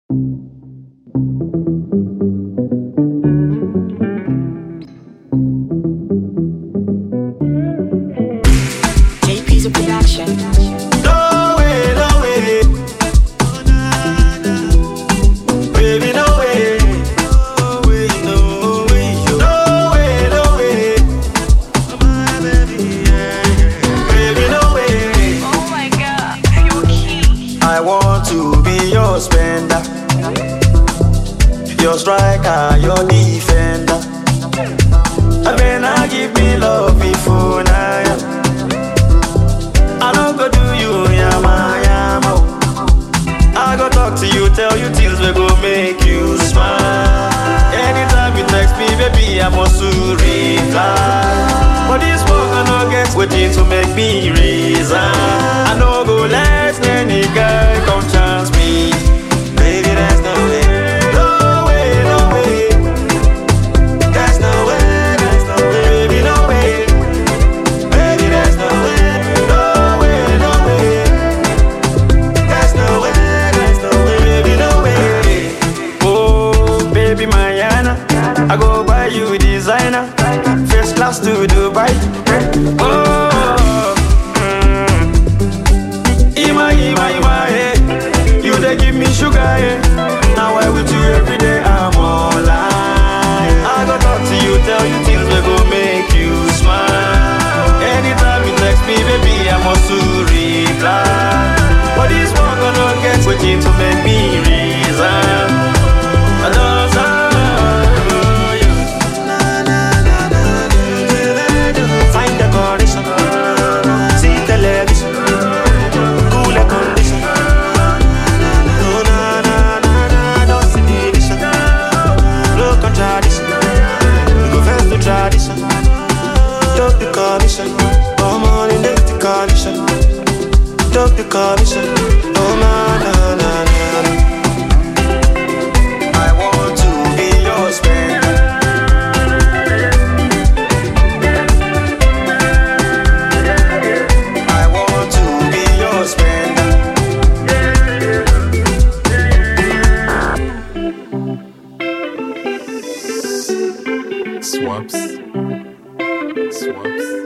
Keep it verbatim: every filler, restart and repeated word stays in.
J P's a production. No way, no way. Baby, no way. No way, no way. No way, no way. My baby, yeah. Baby, no way. Oh my god, you're cute. I want to be your spender, your striker, your defender. I better give me love before now. I don't go do you, yama, yama. I go talk to you, tell you things we go make you smile. Anytime you text me, baby, I must to reply. But this work I no get waiting to make me reason. I no go let any guy come chance me. Baby, there's no way. No way, no way. There's no way, there's no way. Baby, no way. Baby, there's no way. No way, no way. There's no way, there's no way. Baby, no way. Oh, baby, Mayana, I go buy you designer, first class to Dubai. Oh, mm. Ima, Ima, Ima, hey. You they give me sugar, hey. Now I with you every day, I'm online. I go talk to you, tell you things that go make you smile. Anytime you text me, baby, I must to reply. But this one gonna get waiting to make me reason. I don't know, yeah. Find the condition, see television, cool the condition. No, na, na, na, na, don't see division. No contradiction, we go first to tradition. Talk the condition, come on in the condition. Talk the condition, oh na, na, na, na. I want to be your spender. I want to be your spender. Swaps. Swaps.